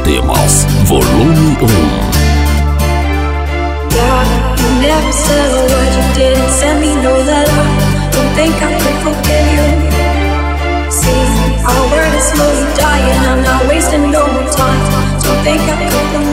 Temas Volume 1. You never said a word, you didn't send me no letter. Don't think I could forgive you. See, our word is slowly dying, I'm not wasting no more time. Don't think I could